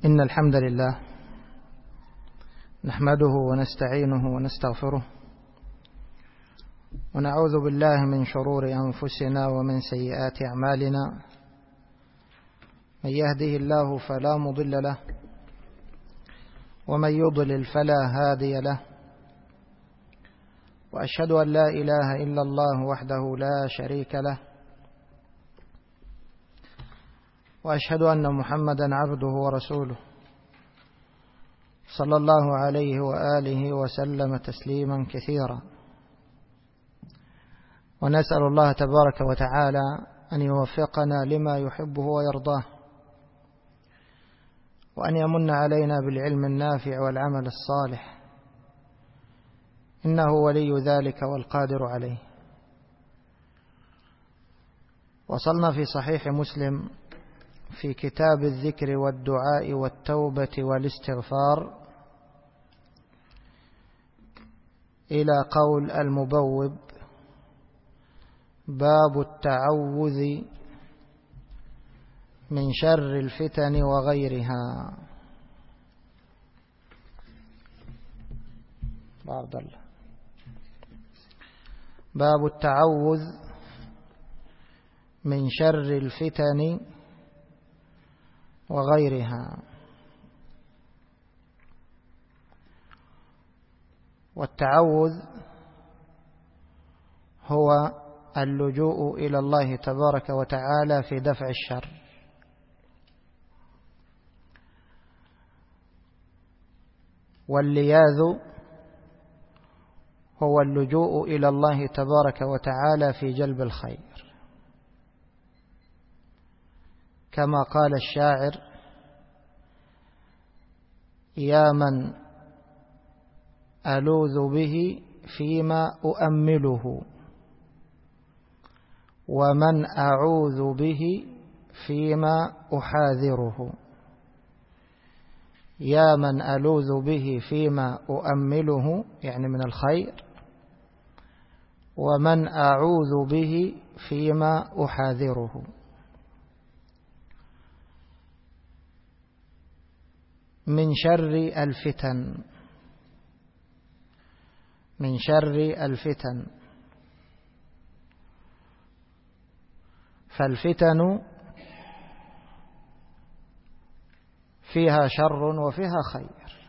إن الحمد لله نحمده ونستعينه ونستغفره ونعوذ بالله من شرور أنفسنا ومن سيئات أعمالنا. من يهده الله فلا مضل له ومن يضلل فلا هادي له، وأشهد أن لا إله إلا الله وحده لا شريك له، وأشهد أن محمدا عبده ورسوله صلى الله عليه وآله وسلم تسليما كثيرا. ونسأل الله تبارك وتعالى أن يوفقنا لما يحبه ويرضاه، وأن يمن علينا بالعلم النافع والعمل الصالح، إنه ولي ذلك والقادر عليه. وصلنا في صحيح مسلم في كتاب الذكر والدعاء والتوبة والاستغفار إلى قول المبوب: باب التعوذ من شر الفتن وغيرها. بارك الله. باب التعوذ من شر الفتن وغيرها. والتعوذ هو اللجوء إلى الله تبارك وتعالى في دفع الشر، واللياذ هو اللجوء إلى الله تبارك وتعالى في جلب الخير، كما قال الشاعر: يا من ألوذ به فيما أؤمله، ومن أعوذ به فيما أحاذره. يا من ألوذ به فيما أؤمله يعني من الخير، ومن أعوذ به فيما أحاذره. من شر الفتن، من شر الفتن. فالفتن فيها شر وفيها خير،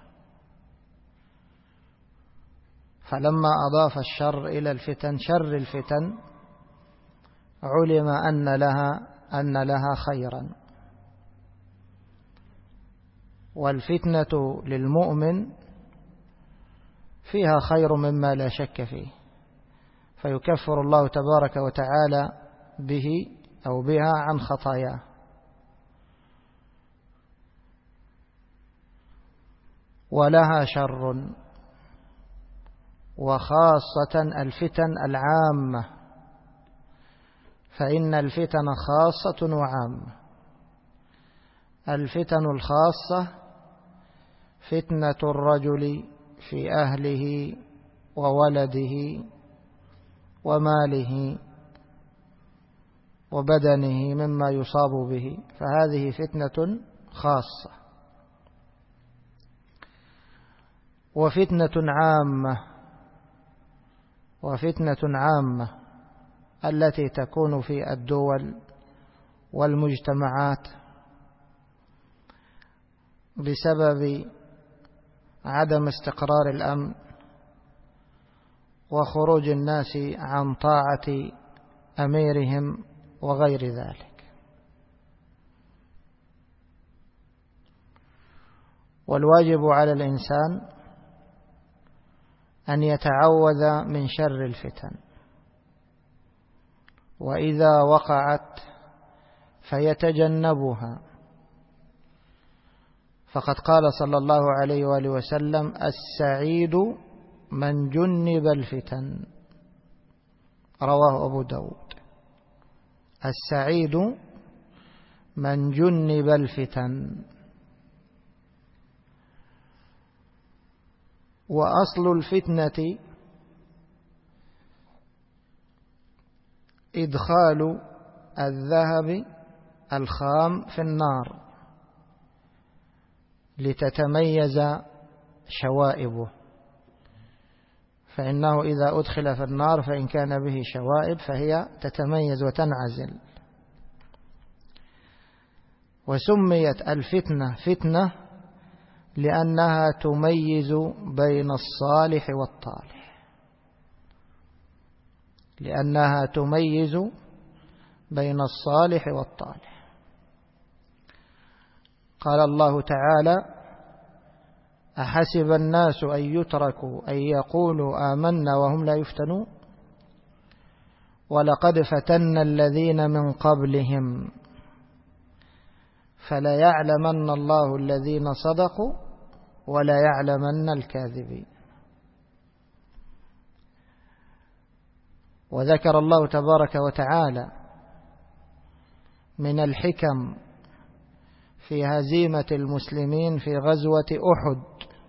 فلما أضاف الشر إلى الفتن، شر الفتن، علم أن لها خيرا. والفتنة للمؤمن فيها خير مما لا شك فيه، فيكفر الله تبارك وتعالى به أو بها عن خطاياه. ولها شر، وخاصة الفتن العامة، فإن الفتن خاصة وعامة. الفتن الخاصة فتنة الرجل في أهله وولده وماله وبدنه مما يصاب به، فهذه فتنة خاصة. وفتنة عامة التي تكون في الدول والمجتمعات بسبب عدم استقرار الأمن وخروج الناس عن طاعة أميرهم وغير ذلك. والواجب على الإنسان أن يتعوذ من شر الفتن، وإذا وقعت فيتجنبها. فقد قال صلى الله عليه وآله وسلم: السعيد من جنب الفتن. رواه أبو داود. السعيد من جنب الفتن. وأصل الفتنة إدخال الذهب الخام في النار، لتتميز شوائبه، فإنه إذا أدخل في النار فإن كان به شوائب فهي تتميز وتنعزل. وسميت الفتنة فتنة لأنها تميز بين الصالح والطالح، لأنها تميز بين الصالح والطالح. قال الله تعالى: أحسب الناس أن يتركوا أن يقولوا آمنا وهم لا يفتنون ولقد فتنا الذين من قبلهم فليعلمن الله الذين صدقوا وليعلمن الكاذبين. وذكر الله تبارك وتعالى من الحكم في هزيمة المسلمين في غزوة أحد،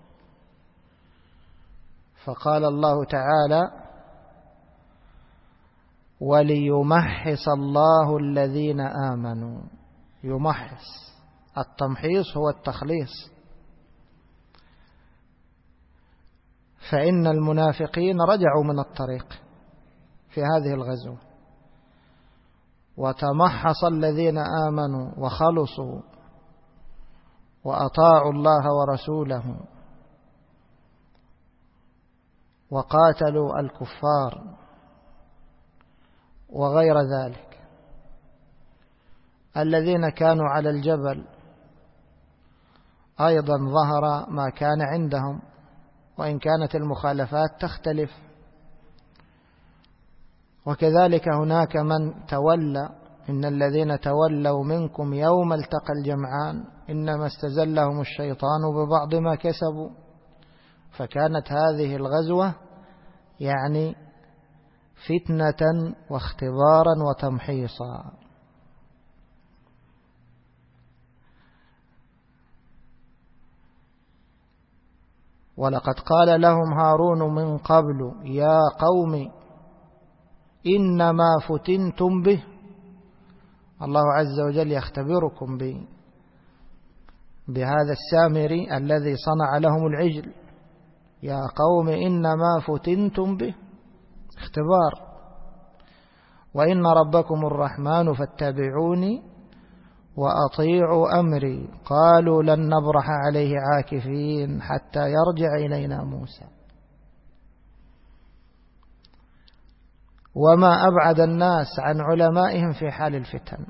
فقال الله تعالى: وليمحص الله الذين آمنوا. يمحص، التمحيص هو التخليص، فإن المنافقين رجعوا من الطريق في هذه الغزوة، وتمحص الذين آمنوا وخلصوا وأطاعوا الله ورسوله وقاتلوا الكفار وغير ذلك. الذين كانوا على الجبل أيضا ظهر ما كان عندهم، وإن كانت المخالفات تختلف. وكذلك هناك من تولى: إن الذين تولوا منكم يوم التقى الجمعان إنما استزلهم الشيطان ببعض ما كسبوا. فكانت هذه الغزوة يعني فتنة واختبارا وتمحيصا. ولقد قال لهم هارون من قبل: يا قوم إنما فتنتم به. الله عز وجل يختبركم بهذا السامري الذي صنع لهم العجل. يا قوم إنما فتنتم به، اختبار. وإن ربكم الرحمن فاتبعوني وأطيعوا أمري. قالوا لن نبرح عليه عاكفين حتى يرجع إلينا موسى. وما أبعد الناس عن علمائهم في حال الفتن،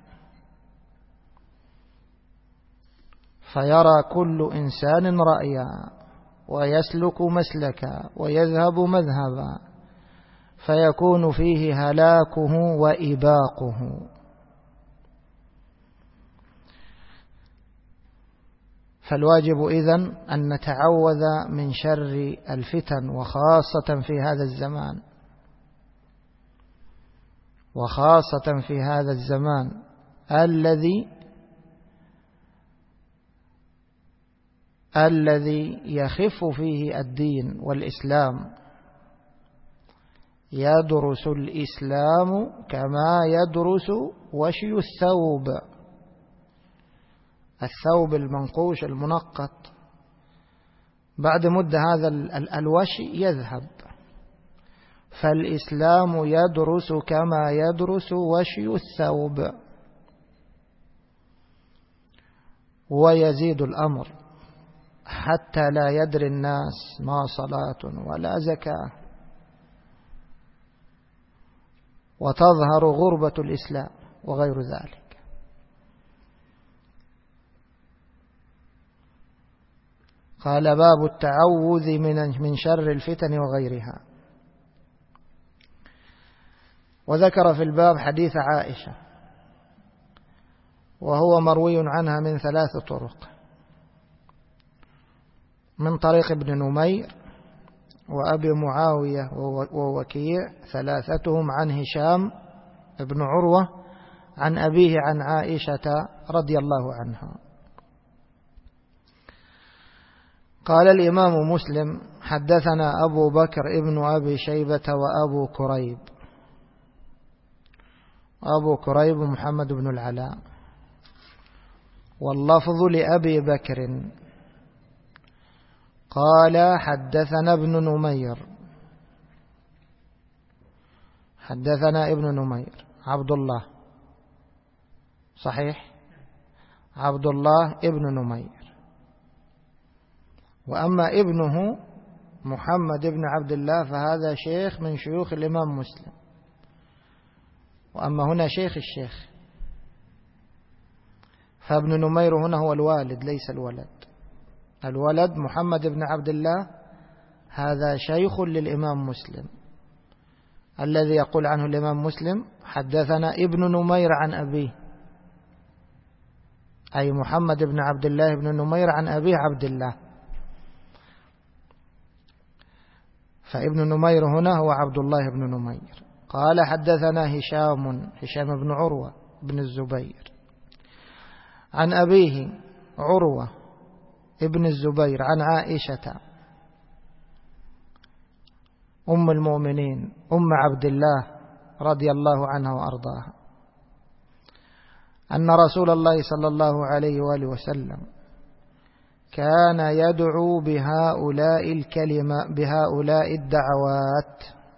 فيرى كل إنسان رأيا ويسلك مسلكا ويذهب مذهبا، فيكون فيه هلاكه وإباقه. فالواجب إذن أن نتعوذ من شر الفتن، وخاصة في هذا الزمان، وخاصة في هذا الزمان الذي يخف فيه الدين والإسلام. يدرس الإسلام كما يدرس وشي الثوب المنقوش المنقط، بعد مدة هذا الوشي يذهب. فالإسلام يدرس كما يدرس وشي الثوب، ويزيد الأمر حتى لا يدري الناس ما صلاة ولا زكاة، وتظهر غربة الإسلام وغير ذلك. قال: باب التعوذ من شر الفتن وغيرها. وذكر في الباب حديث عائشة، وهو مروي عنها من 3 طرق: من طريق ابن نمير وأبي معاوية ووكيع، 3 عن هشام ابن عروة عن أبيه عن عائشة رضي الله عنها. قال الإمام مسلم: حدثنا أبو بكر ابن أبي شيبة وأبو كريب. أبو كريب محمد بن العلاء، واللفظ لأبي بكر قال حدثنا ابن نمير، حدثنا ابن نمير عبد الله، صحيح، عبد الله ابن نمير. وأما ابنه محمد بن عبد الله فهذا شيخ من شيوخ الإمام مسلم، وأما هنا شيخ الشيخ، فابن نمير هنا هو الوالد ليس الولد. الولد محمد بن عبد الله هذا شيخ للإمام مسلم، الذي يقول عنه الإمام مسلم حدثنا ابن نمير عن أبيه، أي محمد بن عبد الله بن نمير عن أبيه عبد الله. فابن نمير هنا هو عبد الله بن نمير. قال حدثنا هشام بن عروة بن الزبير عن أبيه عروة ابن الزبير عن عائشة أم المؤمنين أم عبد الله رضي الله عنها وأرضاها أن رسول الله صلى الله عليه وآله وسلم كان يدعو بهؤلاء بهؤلاء الدعوات،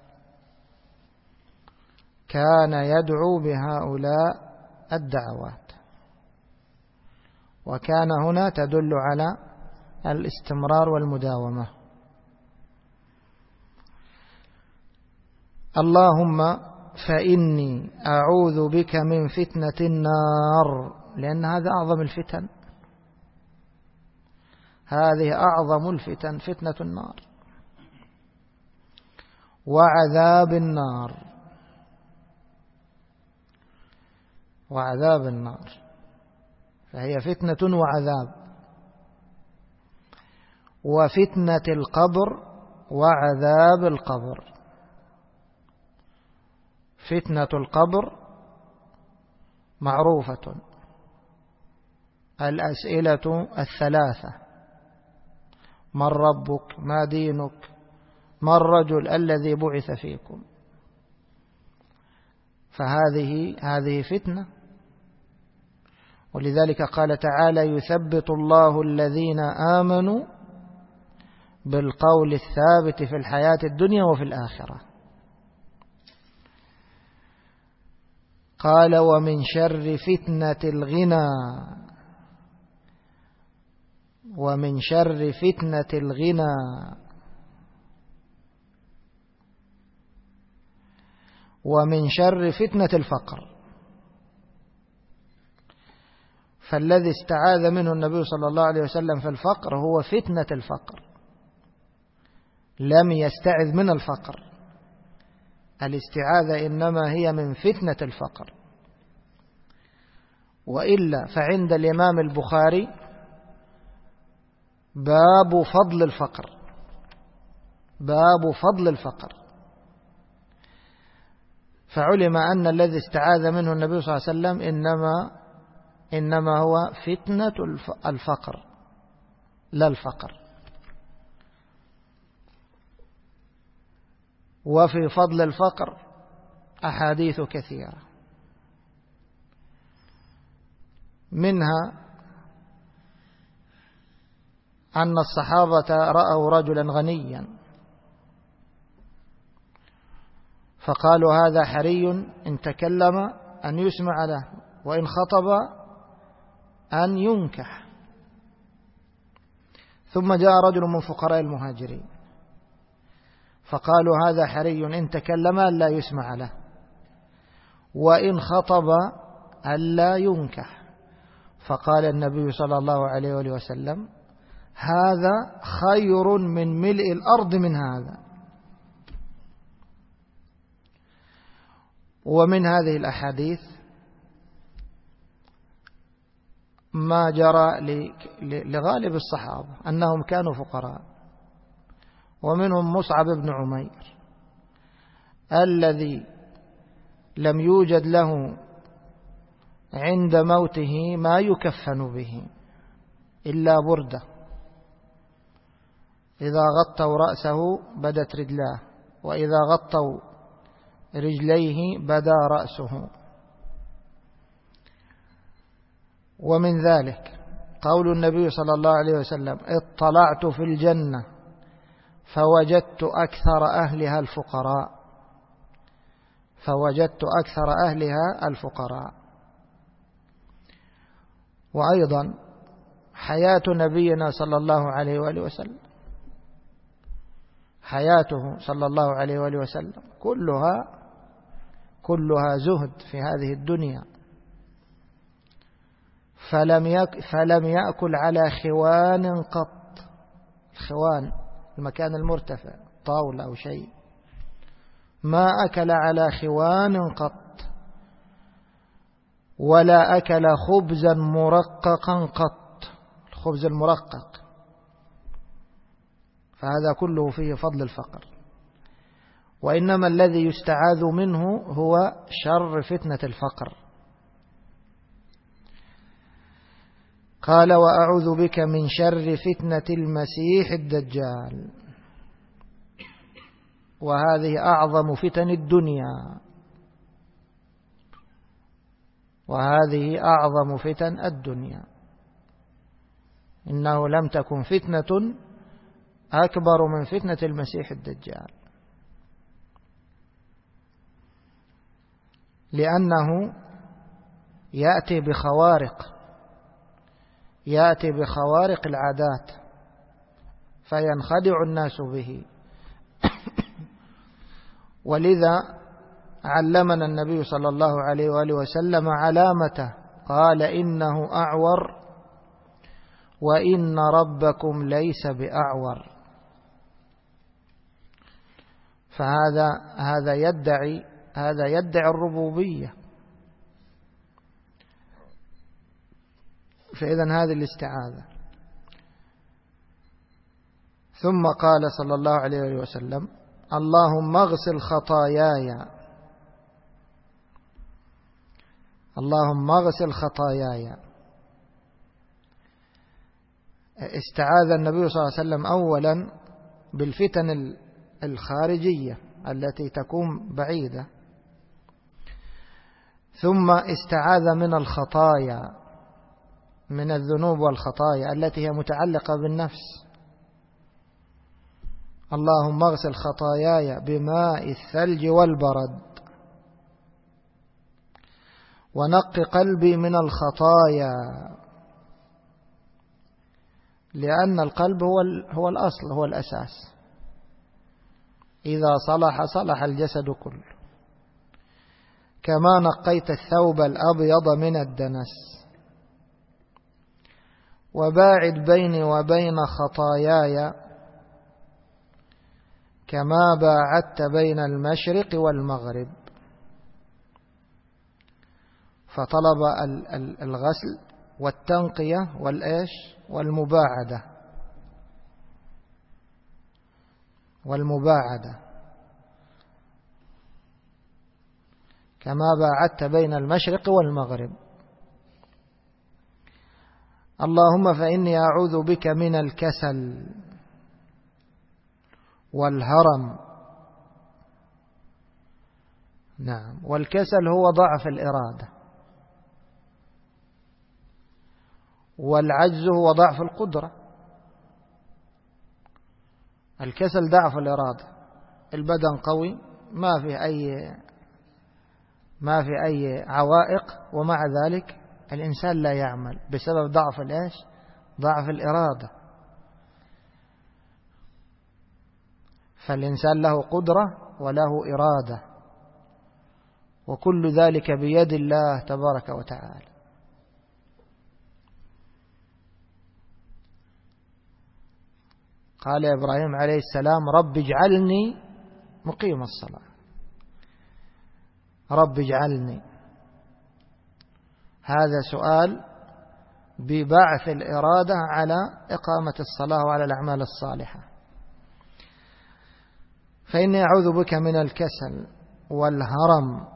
كان يدعو بهؤلاء الدعوات. وكان هنا تدل على الاستمرار والمداومة. اللهم فإني أعوذ بك من فتنة النار، لأن هذا أعظم الفتن، هذه أعظم الفتن فتنة النار، وعذاب النار، وعذاب النار، فهي فتنة وعذاب. وفتنة القبر وعذاب القبر. فتنة القبر معروفة، الأسئلة الثلاثة: من ربك، ما دينك، ما الرجل الذي بعث فيكم. فهذه فتنة. ولذلك قال تعالى: يثبت الله الذين آمنوا بالقول الثابت في الحياة الدنيا وفي الآخرة. قال: ومن شر فتنة الغنى، ومن شر فتنة الغنى، ومن شر فتنة الفقر. فالذي استعاذ منه النبي صلى الله عليه وسلم في الفقر هو فتنة الفقر، لم يستعذ من الفقر. الاستعاذة إنما هي من فتنة الفقر. وإلا فعند الإمام البخاري باب فضل الفقر، باب فضل الفقر. فعلم أن الذي استعاذ منه النبي صلى الله عليه وسلم إنما هو فتنة الفقر لا الفقر. وفي فضل الفقر أحاديث كثيرة، منها أن الصحابة رأوا رجلا غنيا فقالوا: هذا حري إن تكلم أن يسمع له، وإن خطب أن ينكح. ثم جاء رجل من فقراء المهاجرين فقالوا: هذا حري إن تكلم ألا يسمع له، وإن خطب ألا ينكح. فقال النبي صلى الله عليه وسلم: هذا خير من ملء الأرض من هذا. ومن هذه الأحاديث ما جرى لغالب الصحابة أنهم كانوا فقراء، ومنهم مصعب بن عمير الذي لم يوجد له عند موته ما يكفن به إلا بردة، إذا غطوا رأسه بدت رجلاه، وإذا غطوا رجليه بدا رأسه. ومن ذلك قول النبي صلى الله عليه وسلم: اطلعت في الجنة فوجدت أكثر أهلها الفقراء، فوجدت أكثر أهلها الفقراء. وأيضا حياة نبينا صلى الله عليه وآله وسلم، حياته صلى الله عليه وآله وسلم كلها زهد في هذه الدنيا، فلم يأكل على خوان قط. الخوان المكان المرتفع، طاولة أو شيء، ما أكل على خوان قط، ولا أكل خبزا مرققا قط. الخبز المرقق، فهذا كله فيه فضل الفقر. وإنما الذي يستعاذ منه هو شر فتنة الفقر. قال: وأعوذ بك من شر فتنة المسيح الدجال. وهذه أعظم فتن الدنيا، وهذه أعظم فتن الدنيا. إنه لم تكن فتنة أكبر من فتنة المسيح الدجال، لأنه يأتي بخوارق العادات فينخدع الناس به. ولذا علمنا النبي صلى الله عليه وآله وسلم علامته، قال: إنه أعور وإن ربكم ليس بأعور. فهذا يدعي الربوبية. فإذن هذه الاستعاذة. ثم قال صلى الله عليه وسلم: اللهم اغسل خطاياي، اللهم اغسل خطاياي. استعاذ النبي صلى الله عليه وسلم أولا بالفتن الخارجية التي تكون بعيدة، ثم استعاذ من الخطايا، من الذنوب والخطايا التي هي متعلقة بالنفس. اللهم اغسل خطاياي بماء الثلج والبرد، ونق قلبي من الخطايا، لأن القلب هو الأصل، هو الأساس. إذا صلح صلح الجسد كله. كما نقيت الثوب الأبيض من الدنس. وباعد بيني وبين خطاياي كما باعدت بين المشرق والمغرب. فطلب الغسل والتنقية والمباعدة كما باعدت بين المشرق والمغرب. اللهم فإني أعوذ بك من الكسل والهرم. نعم، والكسل هو ضعف الإرادة، والعجز هو ضعف القدرة. الكسل ضعف الإرادة، البدن قوي، ما في أي عوائق، ومع ذلك الإنسان لا يعمل بسبب ضعف الإرادة. فالإنسان له قدرة وله إرادة، وكل ذلك بيد الله تبارك وتعالى. قال إبراهيم عليه السلام: رب اجعلني مقيم الصلاة. رب اجعلني، هذا سؤال ببعث الإرادة على إقامة الصلاة وعلى الأعمال الصالحة. فإني أعوذ بك من الكسل والهرم.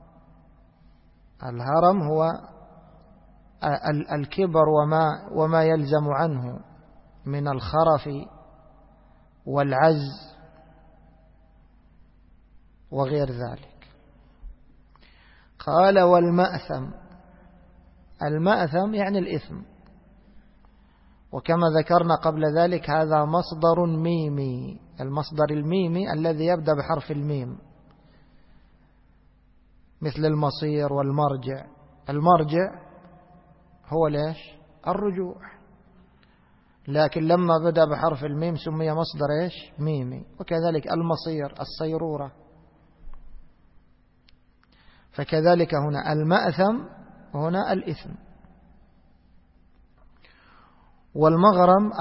الهرم هو الكبر وما يلزم عنه من الخرف والعجز وغير ذلك. قال: والمأثم. المأثم يعني الإثم، وكما ذكرنا قبل ذلك هذا مصدر ميمي، المصدر الميمي الذي يبدأ بحرف الميم، مثل المصير والمرجع. المرجع هو ليش؟ الرجوع، لكن لما بدأ بحرف الميم سمي مصدر إيش؟ ميمي. وكذلك المصير، الصيرورة. فكذلك هنا المأثم، هنا الإثم. والمغرم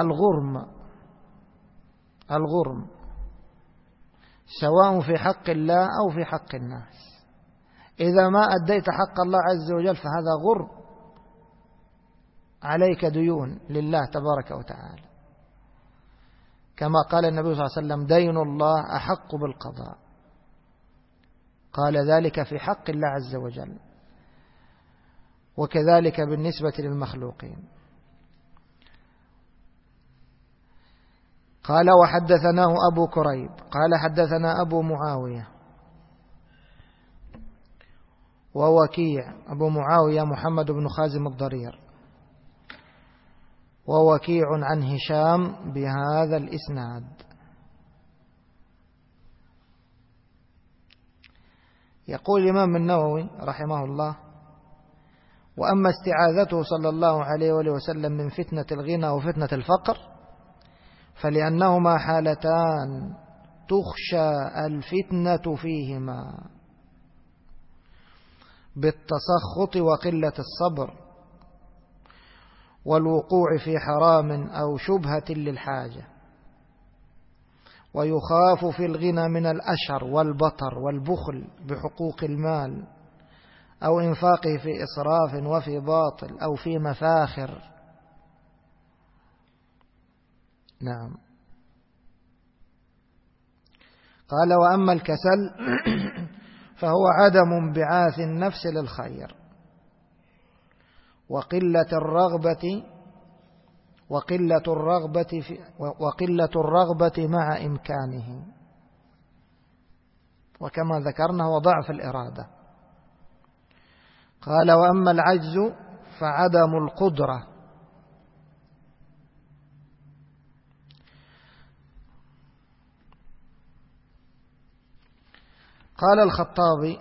الغرم سواء في حق الله أو في حق الناس. إذا ما أديت حق الله عز وجل فهذا غرم، عليك ديون لله تبارك وتعالى، كما قال النبي صلى الله عليه وسلم: دين الله أحق بالقضاء. قال ذلك في حق الله عز وجل، وكذلك بالنسبة للمخلوقين. قال: وحدثناه أبو كريب قال: حدثنا أبو معاوية ووكيع. أبو معاوية محمد بن خازم الضرير، ووكيع عن هشام بهذا الإسناد. يقول الإمام النووي رحمه الله: وأما استعاذته صلى الله عليه وآله وسلم من فتنة الغنى وفتنة الفقر فلأنهما حالتان تخشى الفتنة فيهما بالتسخط وقلة الصبر والوقوع في حرام أو شبهة للحاجة، ويخاف في الغنى من الأشر والبطر والبخل بحقوق المال أو إنفاقه في إسراف وفي باطل أو في مفاخر. نعم. قال: وأما الكسل فهو عدم انبعاث النفس للخير وقلة الرغبة مع إمكانه، وكما ذكرنا هو ضعف الإرادة. قال: وأما العجز فعدم القدرة. قال الخطابي: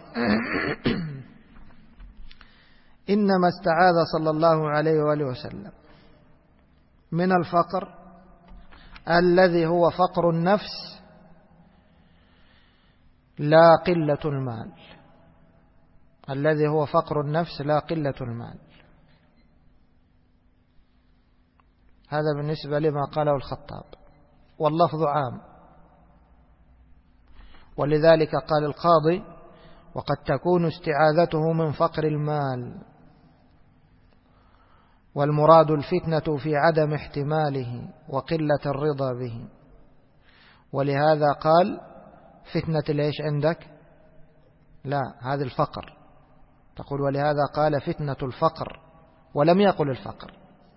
إنما استعاذ صلى الله عليه وآله وسلم من الفقر الذي هو فقر النفس لا قلة المال، الذي هو فقر النفس لا قلة المال. هذا بالنسبة لما قاله الخطاب، واللفظ عام. ولذلك قال القاضي: وقد تكون استعاذته من فقر المال، والمراد الفتنة في عدم احتماله وقلة الرضا به. ولهذا قال: فتنة ليش عندك؟ لا، هذا الفقر. تقول: ولهذا قال فتنة الفقر، ولم يقل الفقر.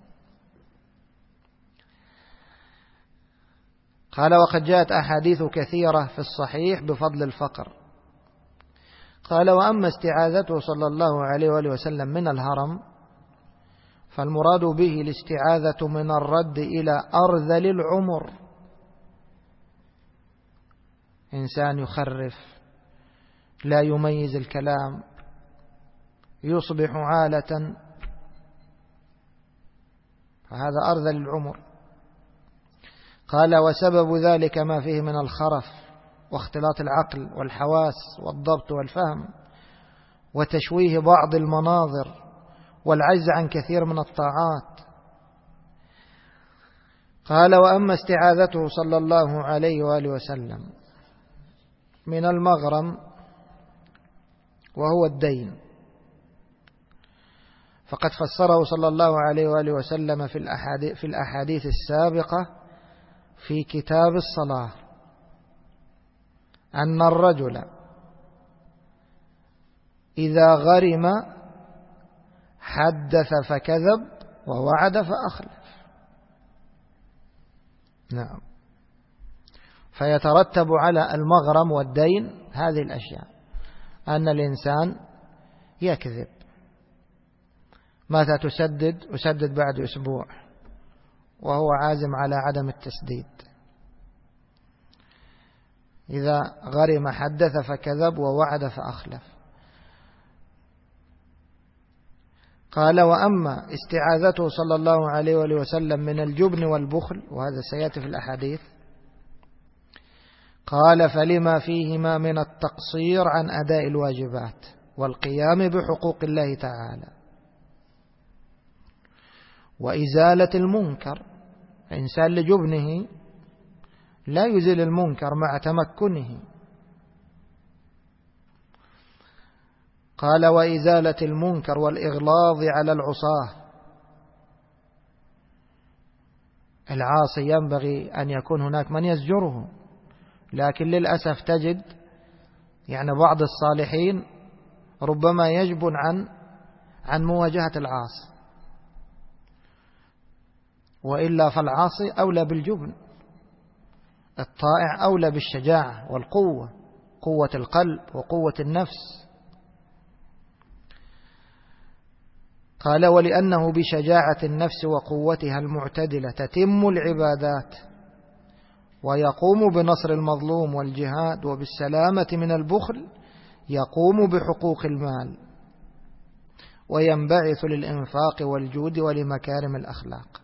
قال: وقد جاءت أحاديث كثيرة في الصحيح بفضل الفقر. قال: وأما استعاذته صلى الله عليه وآله وسلم من الهرم فالمراد به الاستعاذة من الرد إلى أرذل العمر. إنسان يخرف، لا يميز الكلام، يصبح عالة، فهذا أرذل العمر. قال: وسبب ذلك ما فيه من الخرف واختلاط العقل والحواس والضبط والفهم وتشويه بعض المناظر والعجز عن كثير من الطاعات. قال: وأما استعاذته صلى الله عليه وآله وسلم من المغرم وهو الدين فقد فسره صلى الله عليه وآله وسلم في الأحاديث السابقة في كتاب الصلاة أن الرجل إذا غرم حدث فكذب ووعد فأخلف. نعم. فيترتب على المغرم والدين هذه الأشياء: أن الإنسان يكذب. متى تسدد؟ أسدد بعد أسبوع، وهو عازم على عدم التسديد. إذا غرم حدث فكذب ووعد فأخلف. قال: وأما استعاذته صلى الله عليه وآله وسلم من الجبن والبخل، وهذا سيأتي في الأحاديث، قال: فلما فيهما من التقصير عن أداء الواجبات والقيام بحقوق الله تعالى وإزالة المنكر. إنسان لجبنه لا يزيل المنكر مع تمكنه. قال: وإزالة المنكر والإغلاظ على العصاة. العاصي ينبغي أن يكون هناك من يزجره، لكن للأسف تجد بعض الصالحين ربما يجبن عن مواجهة العاصي، وإلا فالعاصي أولى بالجبن، الطائع أولى بالشجاعة والقوة، قوة القلب وقوة النفس. قال: ولأنه بشجاعة النفس وقوتها المعتدلة تتم العبادات، ويقوم بنصر المظلوم والجهاد، وبالسلامة من البخل يقوم بحقوق المال، وينبعث للإنفاق والجود ولمكارم الأخلاق.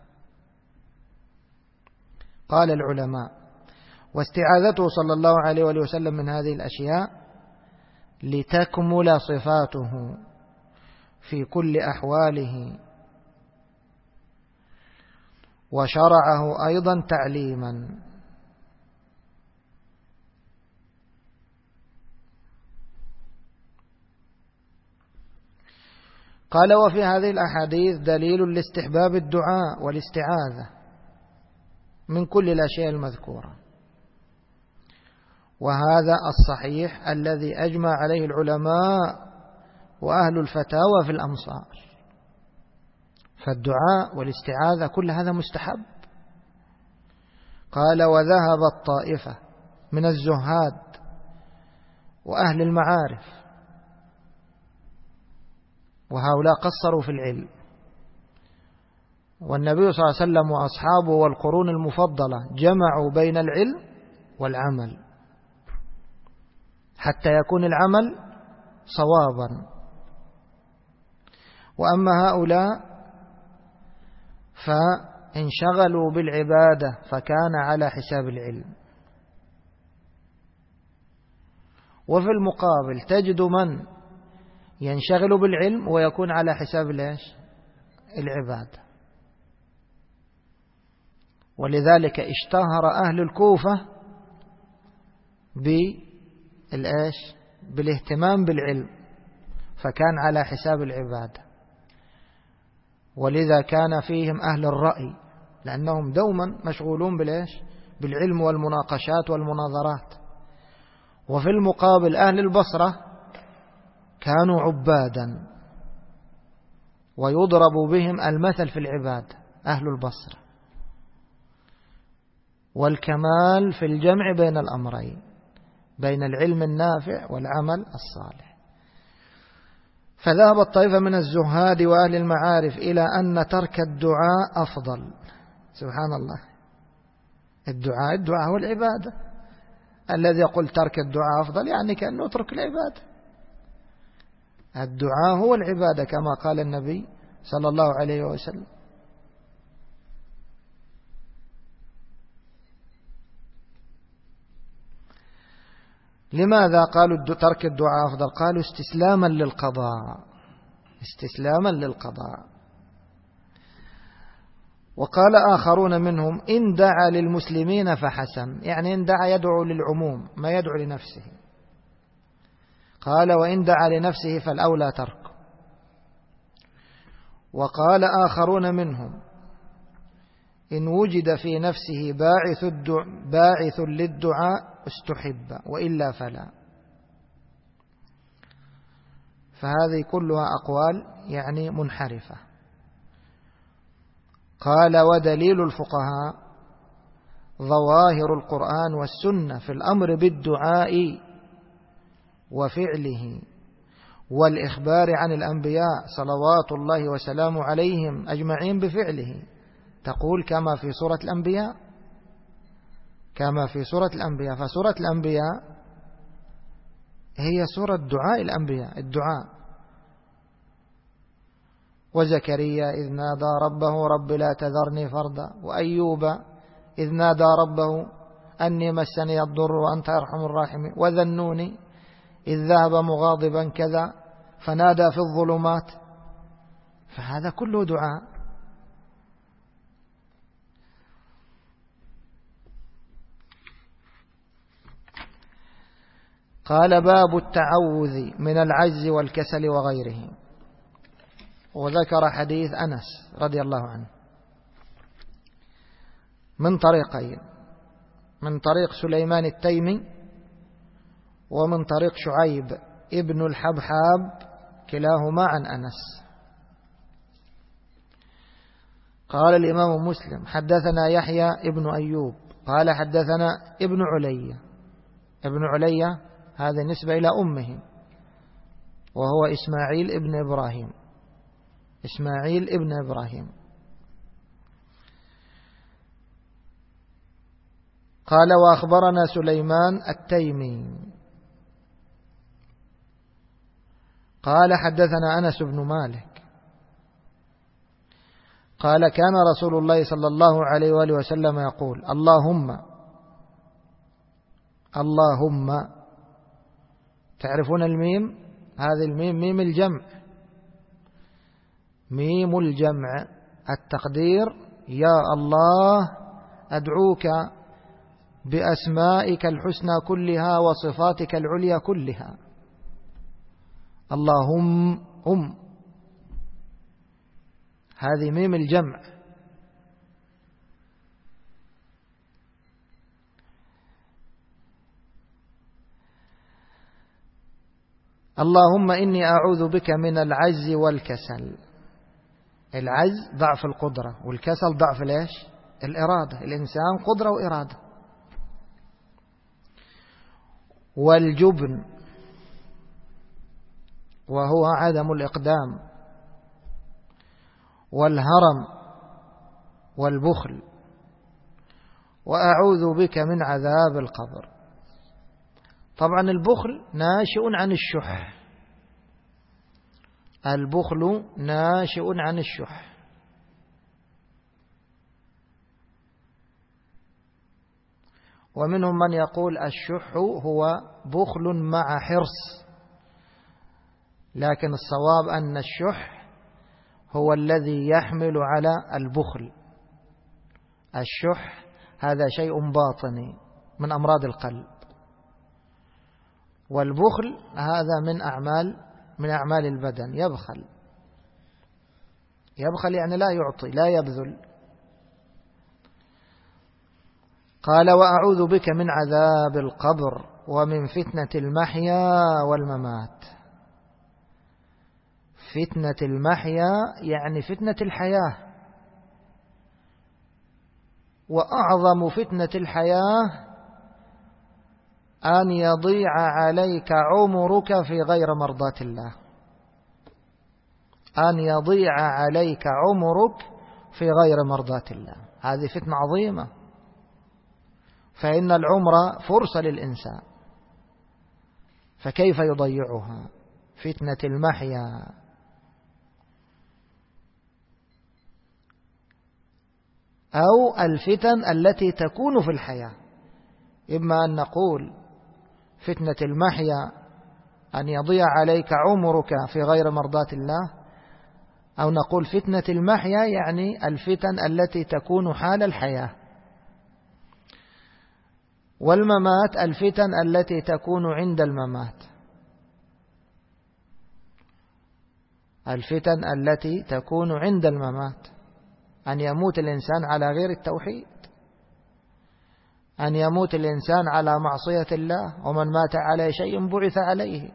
قال العلماء: واستعاذته صلى الله عليه وسلم من هذه الأشياء لتكمل صفاته في كل أحواله، وشرعه أيضا تعليما. قال: وفي هذه الأحاديث دليل لاستحباب الدعاء والاستعاذة من كل الأشياء المذكورة، وهذا الصحيح الذي أجمع عليه العلماء وأهل الفتاوى في الأمصار. فالدعاء والاستعاذة كل هذا مستحب. قال: وذهب الطائفة من الزهاد وأهل المعارف، وهؤلاء قصروا في العلم، والنبي صلى الله عليه وسلم وأصحابه والقرون المفضلة جمعوا بين العلم والعمل حتى يكون العمل صوابا. وأما هؤلاء فانشغلوا بالعبادة فكان على حساب العلم. وفي المقابل تجد من ينشغل بالعلم ويكون على حساب العبادة. ولذلك اشتهر أهل الكوفة بالاهتمام بالعلم، فكان على حساب العبادة. ولذا كان فيهم أهل الرأي، لأنهم دوما مشغولون بالعلم والمناقشات والمناظرات. وفي المقابل أهل البصرة كانوا عبادا، ويضرب بهم المثل في العبادة أهل البصرة، والكمال في الجمع بين الأمرين، بين العلم النافع والعمل الصالح. فذهب الطائفة من الزهاد وأهل المعارف إلى أن ترك الدعاء أفضل. سبحان الله، الدعاء هو العبادة. الذي يقول ترك الدعاء أفضل يعني كأنه اترك العبادة. الدعاء هو العبادة كما قال النبي صلى الله عليه وسلم. لماذا قالوا ترك الدعاء أفضل؟ قالوا استسلاما للقضاء. وقال آخرون منهم: إن دعا للمسلمين فحسن، يعني إن دعا يدعو للعموم ما يدعو لنفسه. قال: وإن دعا لنفسه فالأولى ترك. وقال آخرون منهم: إن وجد في نفسه باعث للدعاء استحب، وإلا فلا. فهذه كلها أقوال منحرفة. قال: ودليل الفقهاء ظواهر القرآن والسنة في الأمر بالدعاء وفعله والإخبار عن الأنبياء صلوات الله وسلامه عليهم أجمعين بفعله. تقول كما في سورة الأنبياء، كما في سورة الأنبياء. فسورة الأنبياء هي سورة دعاء الأنبياء، الدعاء. وزكريا إذ نادى ربه رب لا تذرني فردا، وأيوب إذ نادى ربه أني مسني الضر وأنت أرحم الراحمين، وذا النون إذ ذهب مغاضبا كذا فنادى في الظلمات. فهذا كله دعاء. قال باب التعوذ من العجز والكسل وغيره. وذكر حديث أنس رضي الله عنه من طريقين، من طريق سليمان التيمي ومن طريق شعيب ابن الحبحاب، كلاهما عن أنس. قال الإمام مسلم حدثنا يحيى ابن أيوب قال حدثنا ابن علية. ابن علية هذا نسبة إلى أمه، وهو إسماعيل ابن إبراهيم، إسماعيل ابن إبراهيم. قال وأخبرنا سليمان التيمي قال حدثنا أنس بن مالك قال كان رسول الله صلى الله عليه وآله وسلم يقول اللهم تعرفون الميم؟ هذه الميم ميم الجمع، ميم الجمع. التقدير يا الله أدعوك بأسمائك الحسنى كلها وصفاتك العليا كلها. اللهم هذه ميم الجمع. اللهم إني أعوذ بك من العجز والكسل. العجز ضعف القدرة، والكسل ضعف ليش؟ الإرادة. الإنسان قدرة وإرادة. والجبن وهو عدم الإقدام، والهرم والبخل. وأعوذ بك من عذاب القبر. طبعا البخل ناشئ عن الشح، البخل ناشئ عن الشح. ومنهم من يقول الشح هو بخل مع حرص، لكن الصواب أن الشح هو الذي يحمل على البخل. الشح هذا شيء باطني من أمراض القلب، والبخل هذا من أعمال البدن. يبخل يعني لا يعطي، لا يبذل. قال وأعوذ بك من عذاب القبر ومن فتنة المحيا والممات. فتنة المحيا يعني فتنة الحياة، وأعظم فتنة الحياة أن يضيع عليك عمرك في غير مرضاة الله. أن يضيع عليك عمرك في غير مرضاة الله، هذه فتنة عظيمة. فإن العمر فرصة للإنسان، فكيف يضيعها؟ فتنة المحيا. أو الفتن التي تكون في الحياة. إما أن نقول فتنة المحيا أن يضيع عليك عمرك في غير مرضاة الله، أو نقول فتنة المحيا يعني الفتن التي تكون حال الحياة. والممات الفتن التي تكون عند الممات، الفتن التي تكون عند الممات. أن يموت الإنسان على غير التوحيد، أن يموت الإنسان على معصية الله، ومن مات على شيء بعث عليه.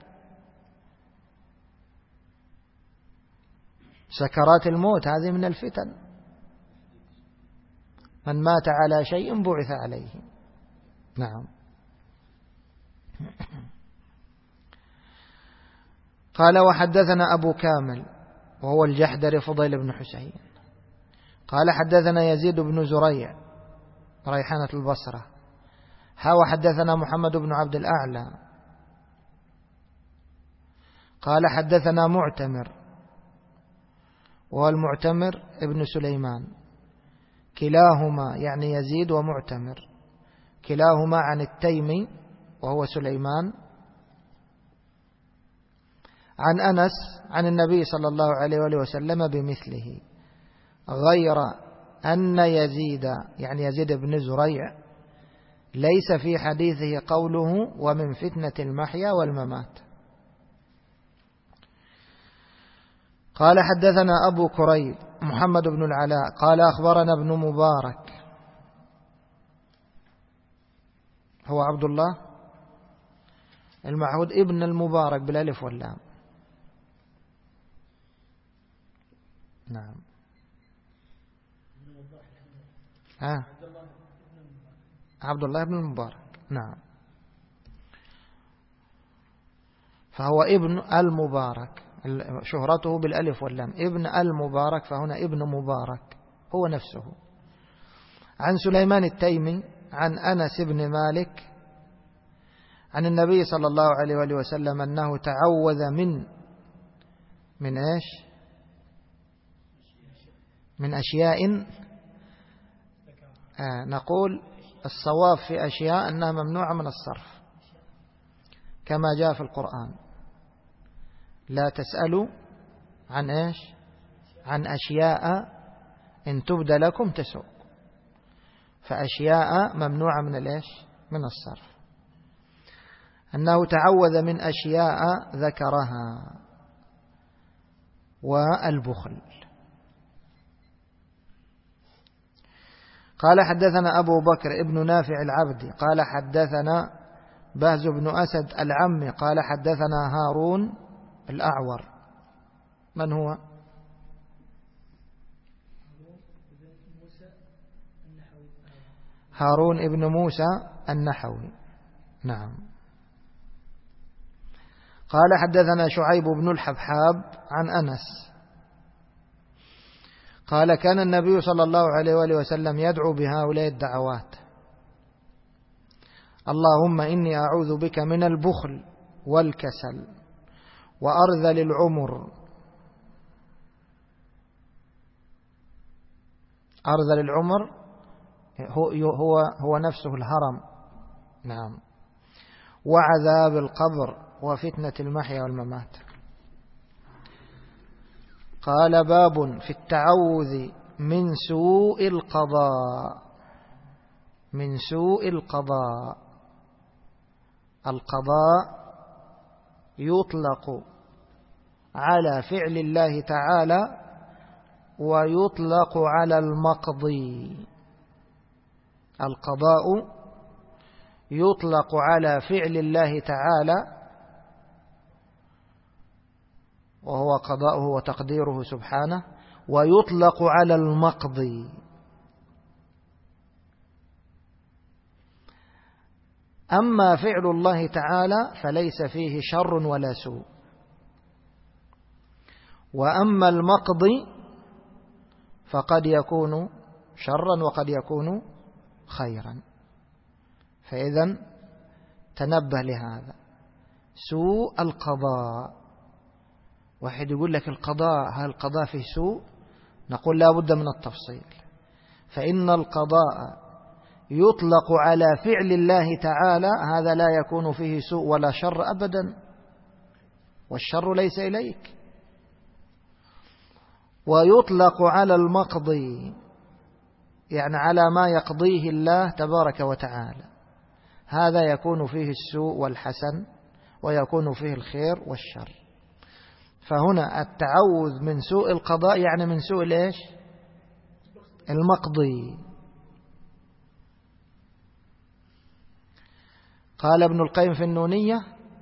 سكرات الموت هذه من الفتن. من مات على شيء بعث عليه. نعم. قال وحدثنا أبو كامل وهو الجحدري فضيل بن حسين قال حدثنا يزيد بن زريع ريحانة البصرة وحدثنا محمد بن عبد الأعلى قال حدثنا معتمر وهو المعتمر ابن سليمان، كلاهما يعني يزيد ومعتمر كلاهما عن التيمي وهو سليمان عن أنس عن النبي صلى الله عليه وآله وسلم بمثله، غير أن يزيد يعني يزيد بن زريع ليس في حديثه قوله ومن فتنة المحيا والممات. قال حدثنا أبو كريب محمد بن العلاء قال أخبرنا ابن مبارك هو عبد الله المعهود ابن المبارك بالالف واللام. نعم عبد الله بن المبارك. نعم فهو ابن المبارك، شهرته بالالف واللام، ابن المبارك، فهنا ابن مبارك هو نفسه. عن سليمان التيمي عن أنس بن مالك عن النبي صلى الله عليه وآله وسلم أنه تعوذ من إيش؟ من أشياء، نقول الصواب في أشياء أنها ممنوعة من الصرف كما جاء في القرآن، لا تسألوا عن إيش؟ عن أشياء إن تبد لكم تسؤ، فأشياء ممنوعة من الإيش؟ من الصرف. أنه تعوذ من أشياء ذكرها والبخل. قال حدثنا أبو بكر ابن نافع العبدي قال حدثنا بهز بن أسد العمي قال حدثنا هارون الأعور. من هو؟ هارون ابن موسى النحوي. نعم. قال حدثنا شعيب بن الحبحاب عن أنس قال كان النبي صلى الله عليه وآله وسلم يدعو بهؤلاء الدعوات: اللهم إني أعوذ بك من البخل والكسل وأرذل العمر. أرذل العمر هو نفسه الهرم. نعم. وعذاب القبر وفتنة المحيا والممات. قال باب في التعوذ من سوء القضاء. من سوء القضاء. القضاء يطلق على فعل الله تعالى ويطلق على المقضي. القضاء يطلق على فعل الله تعالى وهو قضاؤه وتقديره سبحانه، ويطلق على المقضي. أما فعل الله تعالى فليس فيه شر ولا سوء، وأما المقضي فقد يكون شرا وقد يكون خيرا. فإذن تنبه لهذا. سوء القضاء، واحد يقول لك القضاء هل القضاء فيه سوء؟ نقول لا بد من التفصيل، فإن القضاء يطلق على فعل الله تعالى، هذا لا يكون فيه سوء ولا شر أبدا، والشر ليس إليك. ويطلق على المقضي يعني على ما يقضيه الله تبارك وتعالى، هذا يكون فيه السوء والحسن ويكون فيه الخير والشر. فهنا التعوذ من سوء القضاء يعني من سوء ليش؟ المقضي. قال ابن القيم في النونية: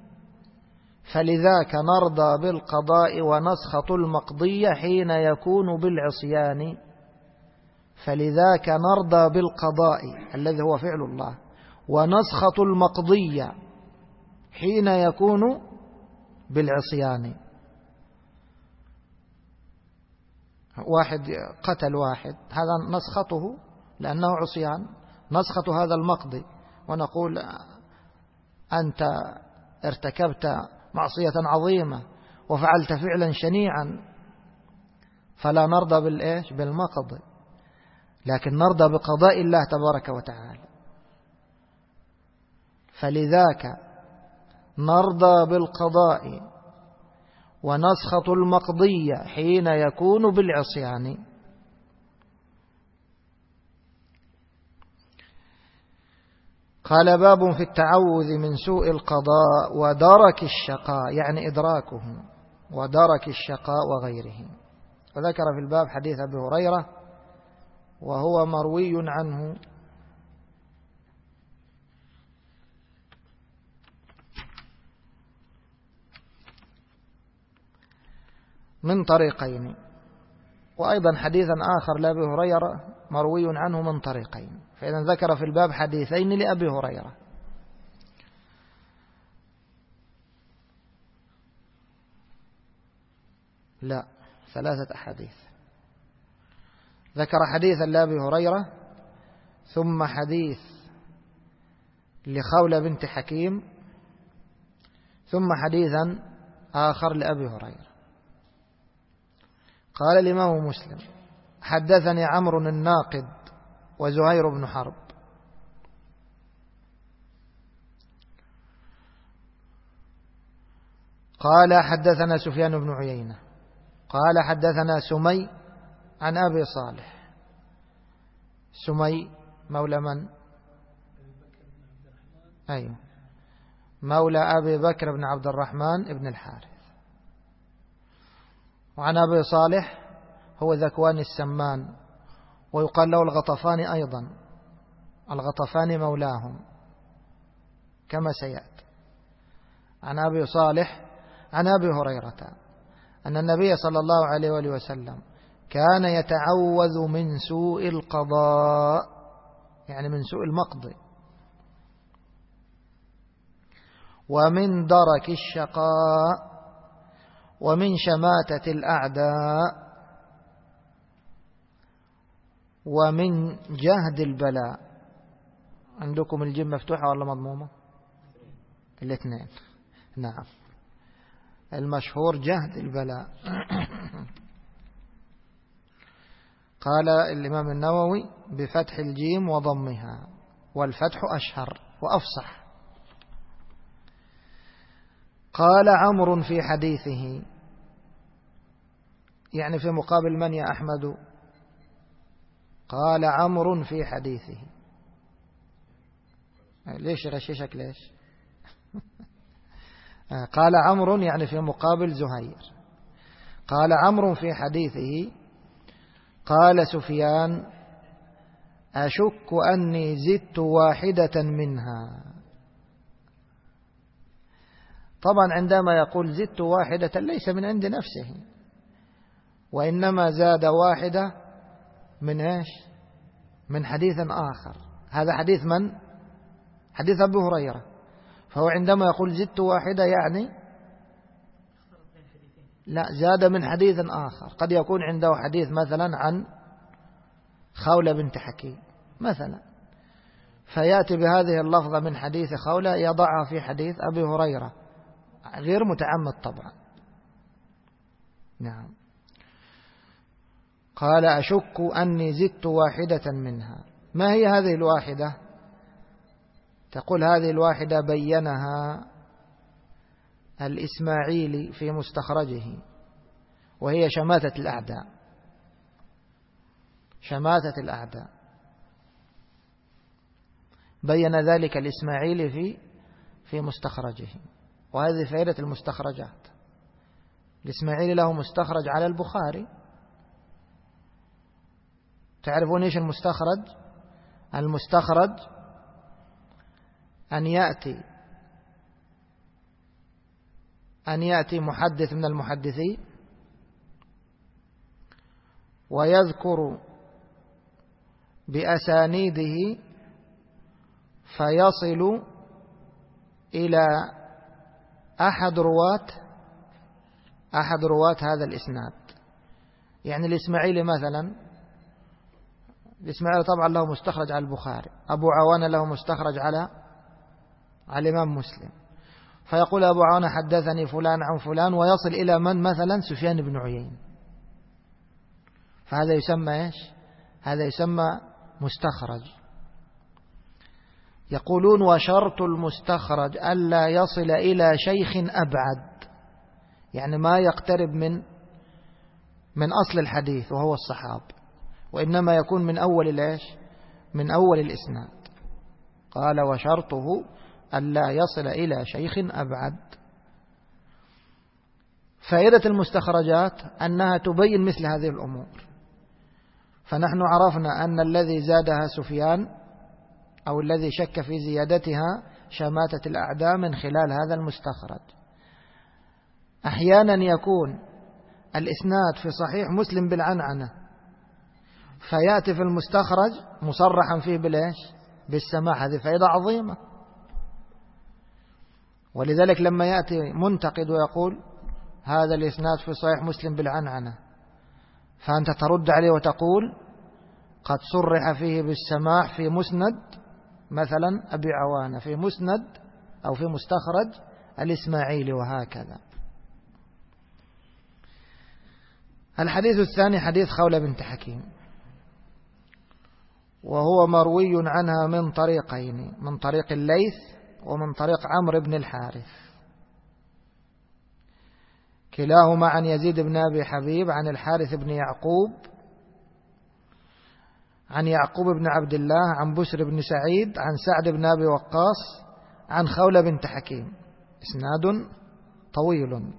فلذاك نرضى بالقضاء ونسخط المقضي حين يكون بالعصيان. فلذاك نرضى بالقضاء الذي هو فعل الله، ونسخط المقضي حين يكون بالعصيان. واحد قتل واحد، هذا نسخطه لأنه عصيان، نسخط هذا المقضي ونقول أنت ارتكبت معصية عظيمة وفعلت فعلا شنيعا، فلا نرضى بالمقضي، لكن نرضى بقضاء الله تبارك وتعالى. فلذاك نرضى بالقضاء ونسخط المقضي حين يكون بالعصيان. قال باب في التعوذ من سوء القضاء ودرك الشقاء، يعني إدراكه، ودرك الشقاء وغيره. وذكر في الباب حديث أبي هريرة وهو مروي عنه من طريقين، وأيضا حديثا آخر لأبي هريرة مروي عنه من طريقين، فإذا ذكر في الباب حديثين لأبي هريرة. لا، 3 أحاديث، ذكر حديثا لأبي هريرة، ثم حديث لخولة بنت حكيم، ثم حديثا آخر لأبي هريرة. قال الإمام مسلم: حدثني عمرو الناقد وزهير بن حرب. قال حدثنا سفيان بن عيينة قال حدثنا سمي عن أبي صالح. سمي مولى من؟ أيوه، مولى أبي بكر بن عبد الرحمن بن الحارث. وعن أبي صالح هو ذكوان السمان، ويقال له الغطفاني أيضا، الغطفاني مولاهم كما سيأتي. عن أبي صالح عن أبي هريرة أن النبي صلى الله عليه وآله وسلم كان يتعوذ من سوء القضاء، يعني من سوء المقضي، ومن درك الشقاء، ومن شماتة الأعداء، ومن جهد البلاء. عندكم الجيم مفتوحة ولا مضمومة؟ الاثنين، نعم. المشهور جهد البلاء. قال الإمام النووي بفتح الجيم وضمها، والفتح أشهر وأفصح. قال عمرو في حديثه، يعني في مقابل من يا أحمد؟ قال عمرو في حديثه. ليش غششك ليش؟ قال عمرو يعني في مقابل زهير. قال عمرو في حديثه قال سفيان: أشك أني زدت واحدة منها. طبعا عندما يقول زدت واحدة ليس من عند نفسه، وإنما زاد واحدة من إيش؟ من حديث آخر. هذا حديث من؟ حديث أبي هريرة. فهو عندما يقول زدت واحدة يعني لا، زاد من حديث آخر. قد يكون عنده حديث مثلا عن خولة بنت حكيم مثلا، فيأتي بهذه اللفظة من حديث خولة يضعها في حديث أبي هريرة، غير متعمد طبعا. نعم. قال: أشك أني زدت واحدة منها. ما هي هذه الواحدة؟ تقول هذه الواحدة بينها الإسماعيلي في مستخرجه، وهي شماتة الأعداء. شماتة الأعداء بين ذلك الإسماعيلي في مستخرجه، وهذه فائدة المستخرجات. الإسماعيلي له مستخرج على البخاري. تعرفون إيش المستخرج؟ المستخرج أن يأتي محدث من المحدثين ويذكر بأسانيده فيصل إلى أحد رواة هذا الإسناد، يعني الإسماعيلي مثلا، الإسماعيلي طبعا له مستخرج على البخاري، أبو عوانة له مستخرج على الإمام مسلم، فيقول أبو عوانة حدثني فلان عن فلان، ويصل إلى من؟ مثلا سفيان بن عيينة، فهذا يسمى إيش؟ هذا يسمى مستخرج. يقولون وشرط المستخرج ألا يصل إلى شيخ أبعد، يعني ما يقترب من أصل الحديث وهو الصحاب، وإنما يكون من أول الإيش؟ من أول الإسناد. قال وشرطه ألا يصل إلى شيخ أبعد. فائدة المستخرجات أنها تبين مثل هذه الأمور. فنحن عرفنا أن الذي زادها سفيان أو الذي شك في زيادتها شماتة الأعداء من خلال هذا المستخرج. أحيانا يكون الإسناد في صحيح مسلم بالعنعنة، فيأتي في المستخرج مصرحا فيه بالإيش؟ بالسماع. هذه فائدة عظيمة. ولذلك لما يأتي منتقد ويقول هذا الإسناد في صحيح مسلم بالعنعنة، فأنت ترد عليه وتقول قد صرح فيه بالسماع في مسند مثلا أبي عوانة، في مسند أو في مستخرج الإسماعيلي، وهكذا. الحديث الثاني حديث خولة بنت حكيم، وهو مروي عنها من طريقين، من طريق الليث ومن طريق عمرو بن الحارث، كلاهما عن يزيد بن أبي حبيب عن الحارث بن يعقوب عن يعقوب بن عبد الله عن بشر بن سعيد عن سعد بن أبي وقاص عن خولة بنت حكيم. إسناد طويل.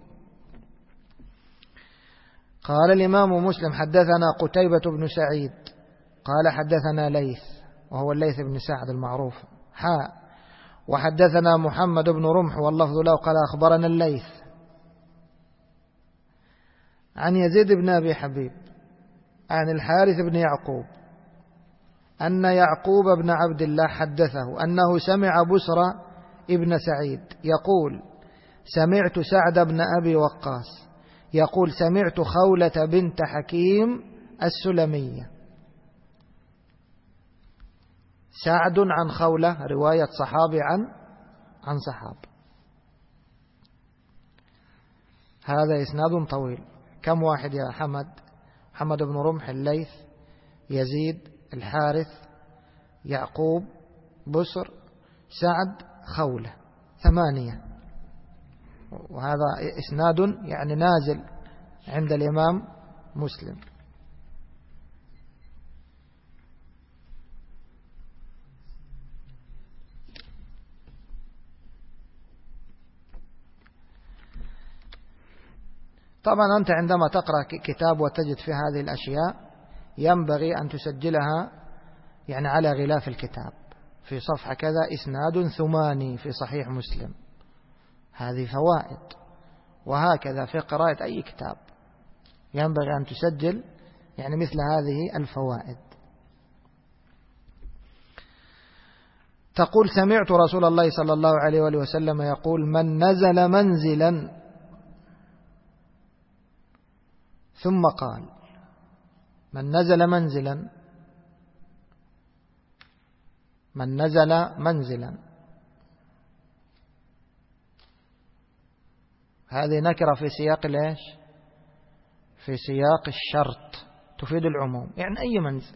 قال الإمام مسلم حدثنا قتيبة بن سعيد قال حدثنا ليث، وهو الليث بن سعد المعروف، وحدثنا محمد بن رمح واللفظ له قال أخبرنا الليث عن يزيد بن أبي حبيب عن الحارث بن يعقوب أن يعقوب بن عبد الله حدثه أنه سمع بسر ابن سعيد يقول سمعت سعد بن أبي وقاص يقول سمعت خولة بنت حكيم السلمية. سعد عن خولة رواية صحابي عن صحاب. هذا إسناد طويل. كم واحد يا حمد؟ محمد بن رمح، الليث، يزيد، الحارث، يعقوب، بسر، سعد، خولة، 8. وهذا إسناد يعني نازل عند الإمام مسلم. طبعا أنت عندما تقرأ كتاب وتجد في هذه الأشياء ينبغي أن تسجلها يعني على غلاف الكتاب في صفحة كذا إسناد ثماني في صحيح مسلم. هذه فوائد. وهكذا في قراءة أي كتاب ينبغي أن تسجل يعني مثل هذه الفوائد. تقول سمعت رسول الله صلى الله عليه وآله وسلم يقول من نزل منزلا ثم قال من نزل منزلا، من نزل منزلا هذه نكرة في سياق الإيش؟ في سياق الشرط تفيد العموم، يعني أي منزل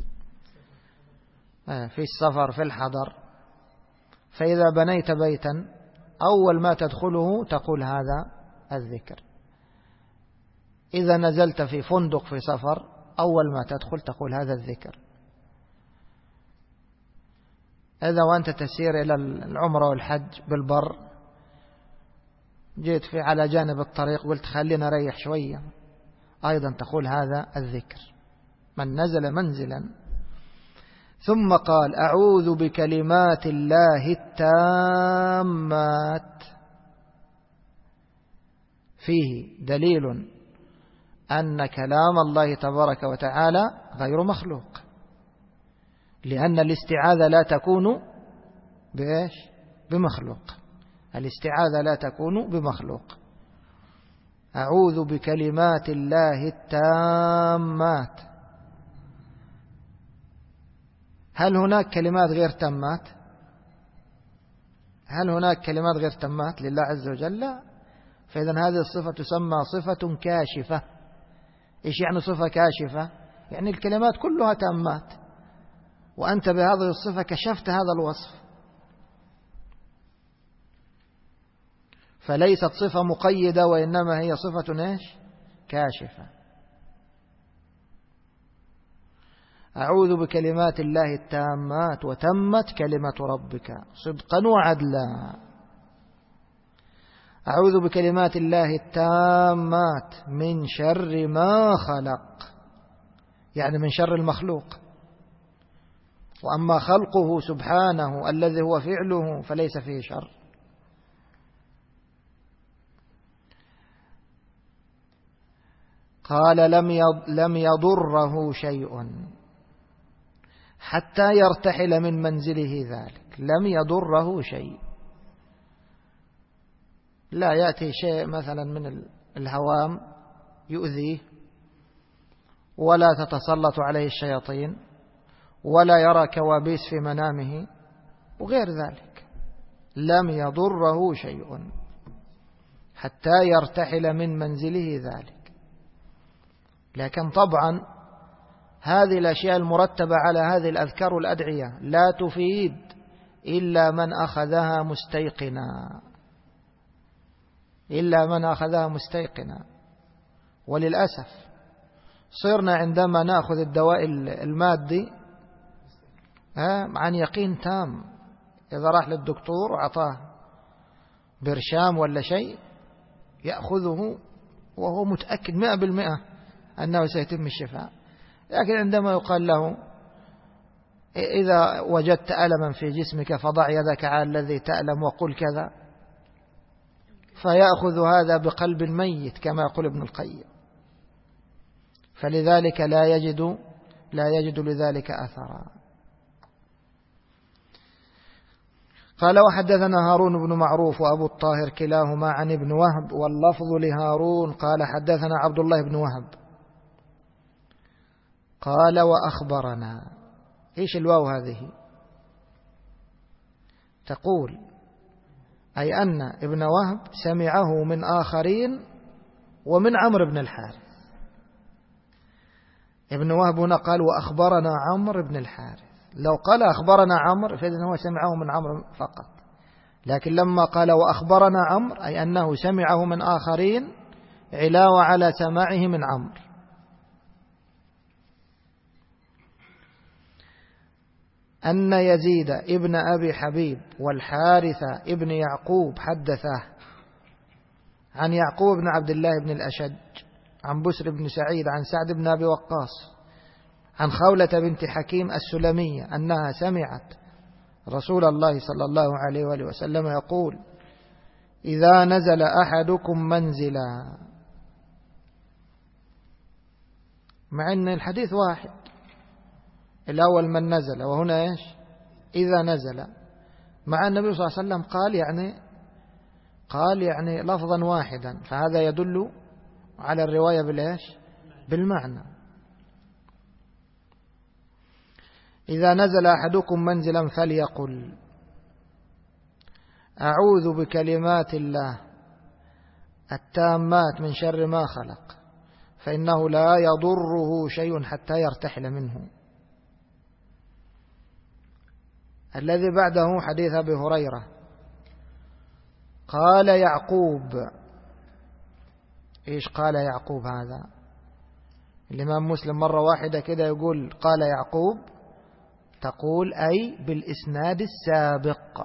في السفر في الحضر. فإذا بنيت بيتا أول ما تدخله تقول هذا الذكر. إذا نزلت في فندق في سفر أول ما تدخل تقول هذا الذكر. إذا وأنت تسير إلى العمرة والحج بالبر جيت في على جانب الطريق قلت خلينا نريح شوية أيضا تقول هذا الذكر. من نزل منزلا ثم قال أعوذ بكلمات الله التامات، فيه دليل أن كلام الله تبارك وتعالى غير مخلوق، لأن الاستعاذة لا تكون بإيش؟ بمخلوق. الاستعاذة لا تكون بمخلوق. أعوذ بكلمات الله التامات. هل هناك كلمات غير تامات؟ هل هناك كلمات غير تامات لله عز وجل؟ لا. فإذا هذه الصفة تسمى صفة كاشفة. إيش يعني صفة كاشفة؟ يعني الكلمات كلها تامات، وأنت بهذه الصفة كشفت هذا الوصف، فليست صفة مقيدة، وإنما هي صفة إيش؟ كاشفة. أعوذ بكلمات الله التامات وتمت كلمة ربك صدقا وعدلا. أعوذ بكلمات الله التامات من شر ما خلق، يعني من شر المخلوق. وأما خلقه سبحانه الذي هو فعله فليس فيه شر. قال لم يضره شيء حتى يرتحل من منزله ذلك. لم يضره شيء، لا يأتي شيء مثلا من الهوام يؤذيه، ولا تتسلط عليه الشياطين، ولا يرى كوابيس في منامه وغير ذلك. لم يضره شيء حتى يرتحل من منزله ذلك. لكن طبعا هذه الأشياء المرتبة على هذه الأذكار والأدعية لا تفيد إلا من أخذها مستيقنا، إلا من أخذها مستيقنا. وللأسف صرنا عندما نأخذ الدواء المادي عن يقين تام. إذا راح للدكتور وعطاه برشام ولا شيء يأخذه وهو متأكد 100% أنه سيتم الشفاء. لكن عندما يقال له إذا وجدت ألما في جسمك فضع يدك على الذي تألم وقل كذا، فيأخذ هذا بقلب ميت كما يقول ابن القيم. فلذلك لا يجد لذلك أثرا. قال وحدثنا هارون بن معروف وأبو الطاهر كلاهما عن ابن وهب، واللفظ لهارون قال حدثنا عبد الله بن وهب قال وأخبرنا. إيش الواو هذه؟ تقول أي أن ابن وهب سمعه من آخرين ومن عمرو بن الحارث. ابن وهب هنا قال وأخبرنا عمرو بن الحارث. لو قال أخبرنا عمرو فإذن هو سمعه من عمرو فقط، لكن لما قال وأخبرنا عمرو أي أنه سمعه من آخرين علاوة على سماعه من عمرو. أن يزيد ابن أبي حبيب والحارث ابن يعقوب حدثه عن يعقوب بن عبد الله بن الأشج عن بسر بن سعيد عن سعد بن أبي وقاص عن خولة بنت حكيم السلمية أنها سمعت رسول الله صلى الله عليه وآله وسلم يقول إذا نزل أحدكم منزلا، مع أن الحديث واحد، الأول من نزل وهنا إيش إذا نزل، مع النبي صلى الله عليه وسلم قال يعني لفظا واحدا، فهذا يدل على الرواية بالإيش بالمعنى. إذا نزل أحدكم منزلا فليقل أعوذ بكلمات الله التامات من شر ما خلق، فإنه لا يضره شيء حتى يرتحل منه. الذي بعده حديث أبي هريرة قال يعقوب. إيش قال يعقوب هذا؟ الإمام مسلم مرة واحدة كده يقول قال يعقوب، تقول أي بالإسناد السابق.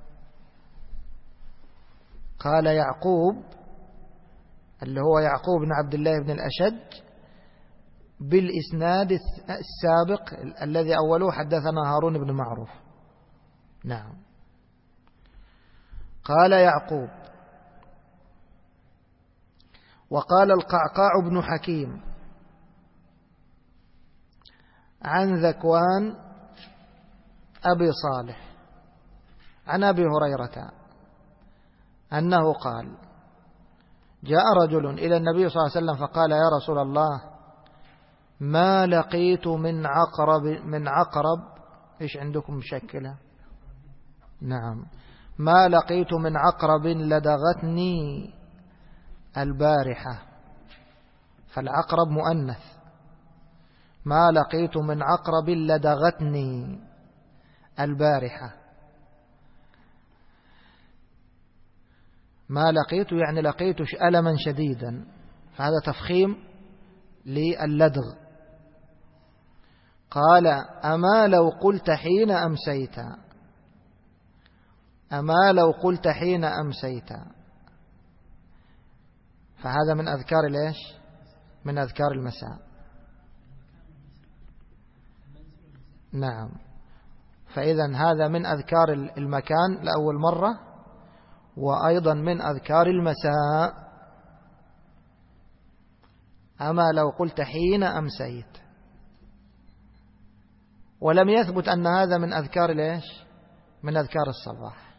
قال يعقوب اللي هو يعقوب بن عبد الله بن الأشج بالإسناد السابق الذي أوله حدثنا هارون بن معروف. نعم. قال يعقوب. وقال القعقاع بن حكيم عن ذكوان أبي صالح عن أبي هريرة أنه قال جاء رجل إلى النبي صلى الله عليه وسلم فقال يا رسول الله ما لقيت من عقرب إيش عندكم مشكلة؟ نعم، ما لقيت من عقرب لدغتني البارحة، فالعقرب مؤنث. ما لقيت من عقرب لدغتني البارحة. ما لقيت يعني لقيت ألما شديدا، فهذا تفخيم للدغ. قال أما لو قلت حين أمسيت، أما لو قلت حين أمسيت، فهذا من أذكار ليش؟ من أذكار المساء. نعم، فإذا هذا من أذكار المكان لأول مرة، وأيضا من أذكار المساء. أما لو قلت حين أمسيت. ولم يثبت أن هذا من أذكار ليش؟ من أذكار الصباح.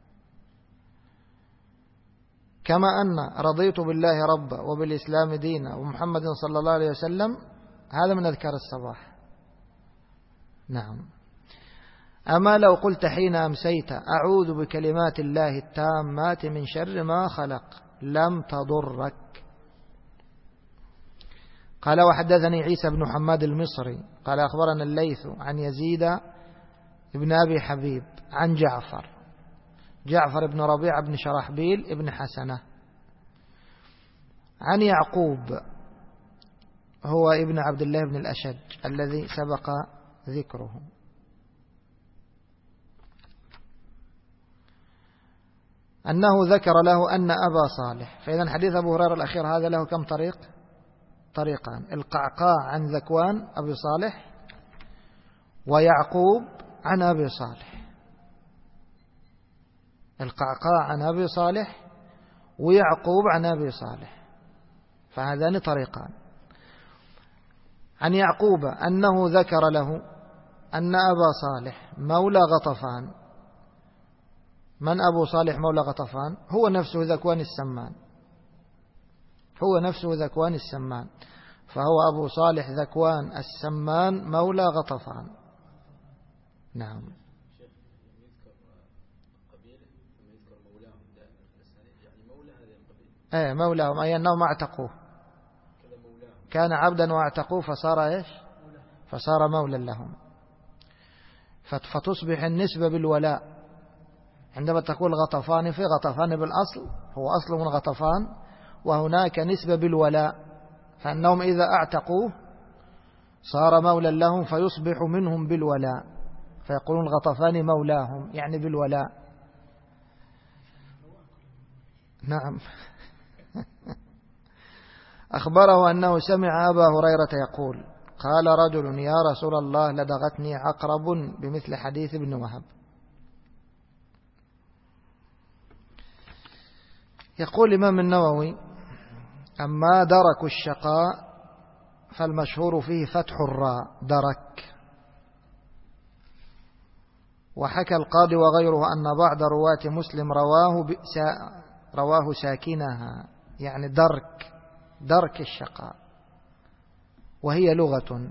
كما أن رضيت بالله ربا وبالإسلام دينا ومحمد صلى الله عليه وسلم، هذا من أذكار الصباح. نعم. أما لو قلت حين أمسيت أعوذ بكلمات الله التامات من شر ما خلق لم تضرك. قال وحدثني عيسى بن حماد المصري قال أخبرنا الليث عن يزيد بن أبي حبيب عن جعفر بن ربيعة بن شرحبيل بن حسنة عن يعقوب هو ابن عبد الله بن الأشج الذي سبق ذكره. أنه ذكر له أن أبا صالح، فإذا حديث أبو هريرة الأخير هذا له كم طريق؟ طريقان: القعقاع عن ذكوان أبي صالح، ويعقوب عن أبي صالح. القعقاع عن أبي صالح ويعقوب عن أبي صالح، فهذان طريقان. عن يعقوب أنه ذكر له أن أبا صالح مولى غطفان. من أبو صالح مولى غطفان؟ هو نفسه ذكوان السمان، هو نفسه ذكوان السمان، فهو أبو صالح ذكوان السمان مولى غطفان. نعم. مولاهم أي أنهم اعتقوه، كان عبدا واعتقوه فصار إيش؟ فصار مولا لهم. فتصبح النسبة بالولاء عندما تقول غطفان، في غطفان بالأصل هو أصل من غطفان، وهناك نسبة بالولاء، فأنهم إذا اعتقوه صار مولا لهم فيصبح منهم بالولاء، فيقولون غطفان مولاهم يعني بالولاء. نعم. أخبره أنه سمع أبا هريرة يقول قال رجل يا رسول الله لدغتني عقرب بمثل حديث ابن وهب. يقول الإمام النووي أما درك الشقاء فالمشهور فيه فتح الراء درك. وحكى القاضي وغيره أن بعض رواة مسلم رواه ساكنها، يعني درك الشقاء، وهي لغة.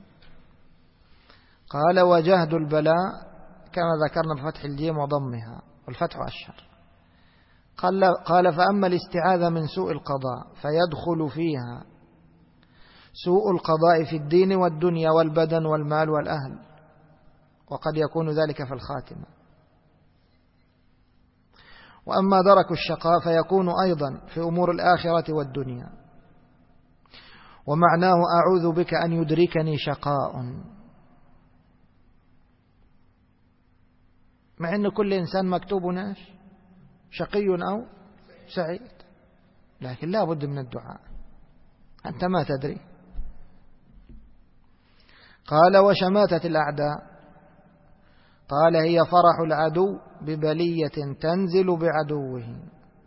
قال وجهد البلاء كما ذكرنا بفتح الجيم وضمها، والفتح أشهر. قال فأما الاستعاذة من سوء القضاء فيدخل فيها سوء القضاء في الدين والدنيا والبدن والمال والأهل، وقد يكون ذلك في الخاتمة. وأما درك الشقاء فيكون أيضا في أمور الآخرة والدنيا، ومعناه أعوذ بك أن يدركني شقاء، مع أن كل إنسان مكتوب شقي أو سعيد، لكن لا بد من الدعاء، أنت ما تدري. قال وشماتة الأعداء قال هي فرح العدو ببلية تنزل بعدوه،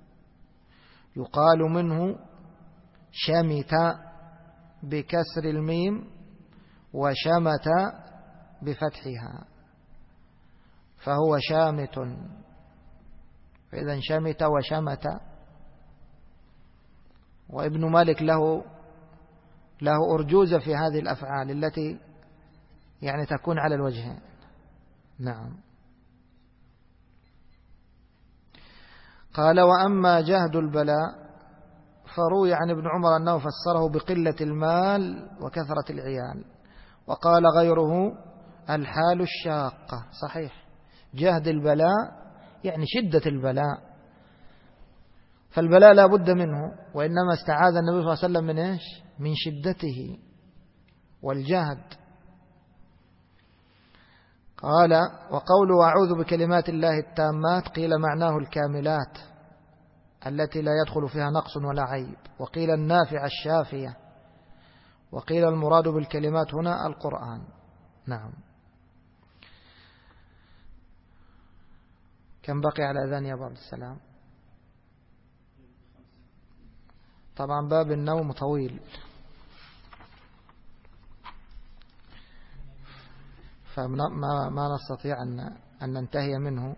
يقال منه شمت بكسر الميم وشمت بفتحها، فهو شامت، فإذا شمت وشمت وابن مالك له أرجوزة في هذه الأفعال التي يعني تكون على الوجهين. نعم. قال وأما جهد البلاء فروي عن ابن عمر أنه فسره بقلة المال وكثرة العيال، وقال غيره الحال الشاقة. صحيح، جهد البلاء يعني شدة البلاء، فالبلاء لا بد منه، وإنما استعاذ النبي صلى الله عليه وسلم من إيش؟ من شدته والجهد. قال وقوله أعوذ بكلمات الله التامات قيل معناه الكاملات التي لا يدخل فيها نقص ولا عيب، وقيل النافع الشافية، وقيل المراد بالكلمات هنا القرآن. نعم. كم بقي على أذان يا عبد السلام؟ طبعا باب النوم طويل، فما نستطيع أن ننتهي منه،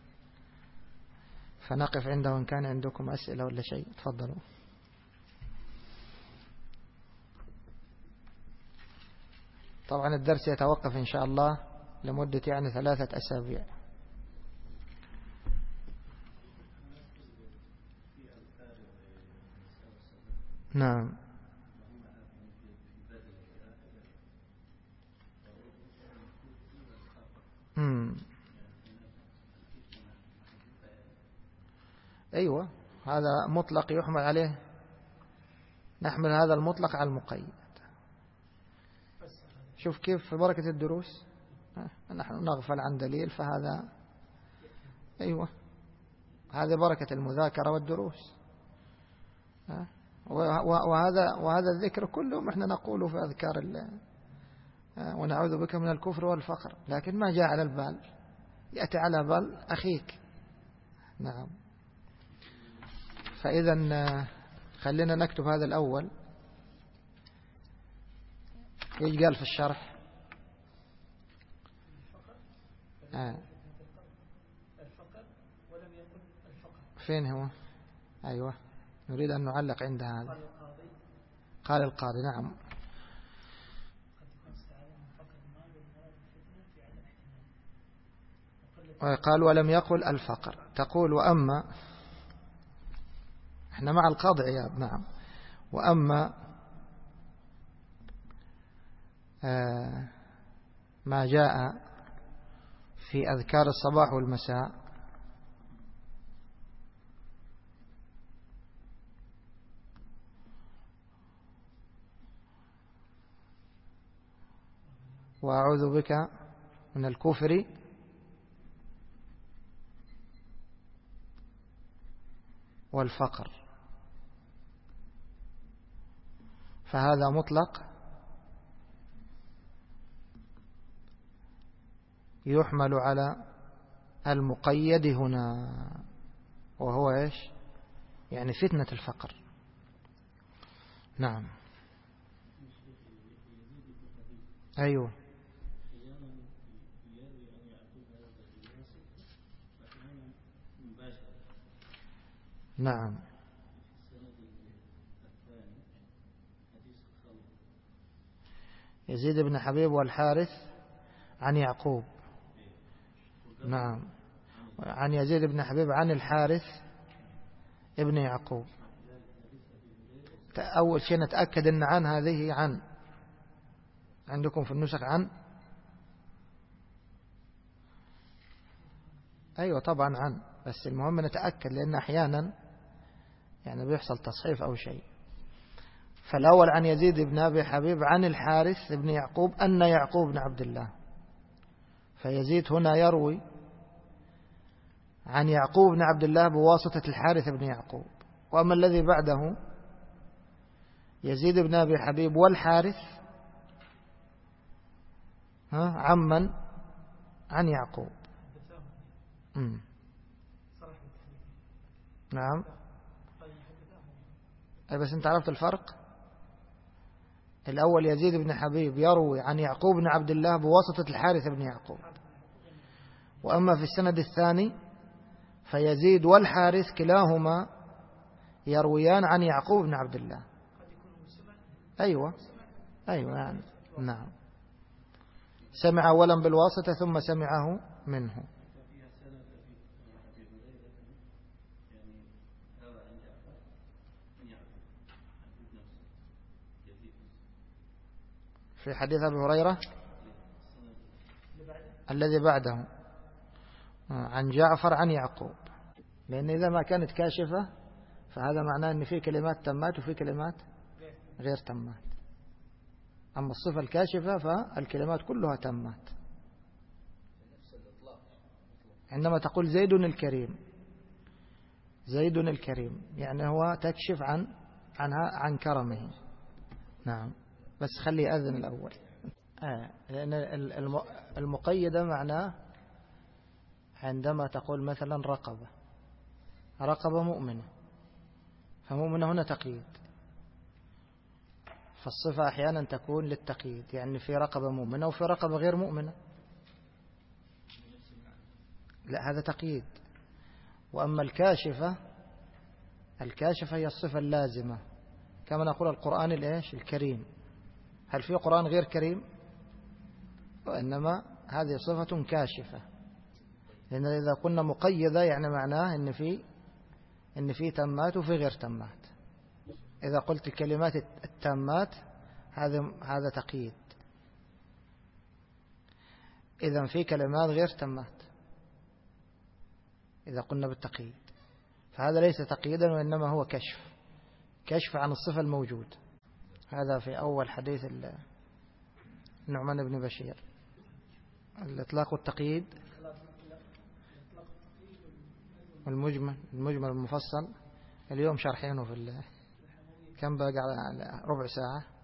فنقف عنده. إن كان عندكم أسئلة ولا شيء تفضلوا. طبعا الدرس يتوقف إن شاء الله لمدة 3 أسابيع. نعم. أيوة، هذا مطلق يحمل عليه، نحمل هذا المطلق على المقيد. شوف كيف في بركة الدروس نحن نغفل عن دليل، فهذا أيوة، هذه بركة المذاكرة والدروس. وهذا الذكر كله احنا نقوله في أذكار الله، ونعوذ بك من الكفر والفقر، لكن ما جاء على البال، يأتي على بال أخيك. نعم. فإذا خلينا نكتب هذا الأول. ايش قال في الشرح؟ فين هو؟ أيوة، نريد أن نعلق عند هذا. قال القاضي. نعم. قال ولم يقل الفقر. تقول وأما، احنا مع القاضي عياض. نعم. وأما ما جاء في أذكار الصباح والمساء وأعوذ بك من الكفر والفقر، فهذا مطلق يحمل على المقيد هنا، وهو إيش؟ يعني فتنة الفقر. نعم. أيوه. نعم. يزيد بن حبيب والحارث عن يعقوب. نعم. عن يزيد بن حبيب عن الحارث ابن يعقوب. أول شيء نتأكد أن عن هذه عن عندكم في النسخ عن. أيوة طبعا عن، بس المهم نتأكد، لأن أحيانا يعني بيحصل تصحيف أو شيء. فالأول عن يزيد بن أبي حبيب عن الحارث بن يعقوب أن يعقوب بن عبد الله، فيزيد هنا يروي عن يعقوب بن عبد الله بواسطة الحارث بن يعقوب. وأما الذي بعده يزيد بن أبي حبيب والحارث عمن عن يعقوب. نعم. أي بس أنت عرفت الفرق. الأول يزيد بن حبيب يروي عن يعقوب بن عبد الله بواسطة الحارث بن يعقوب، وأما في السند الثاني فيزيد والحارث كلاهما يرويان عن يعقوب بن عبد الله. أيوة يعني نعم، سمع أولا بالواسطة ثم سمعه منه. في حديث أبي هريرة الذي بعده عن جعفر عن يعقوب، لأن إذا ما كانت كاشفة فهذا معناه أن في كلمات تمات وفي كلمات غير تمات. أما الصفة الكاشفة فالكلمات كلها تمات. عندما تقول زيد الكريم، زيد الكريم يعني هو تكشف عن كرمه. نعم، بس خلي أذن الأول. لأن المقيدة معناه عندما تقول مثلا رقبة مؤمنة، فمؤمنة هنا تقييد، فالصفة أحيانا تكون للتقييد، يعني في رقبة مؤمنة وفي رقبة غير مؤمنة، لا هذا تقييد. وأما الكاشفة هي الصفة اللازمة، كما نقول القرآن الكريم. هل في قرآن غير كريم؟ وإنما هذه صفة كاشفة، لأن إذا قلنا مقيدة يعني معناه إن في تمات وفي غير تمات. إذا قلت الكلمات التامات هذا تقييد، إذا في كلمات غير تمات إذا قلنا بالتقييد، فهذا ليس تقييدا وإنما هو كشف عن الصفة الموجود. هذا في أول حديث النعمان بن بشير، الإطلاق والتقييد، المجمل المفصل. اليوم شرحينه كم بقى على ربع ساعة.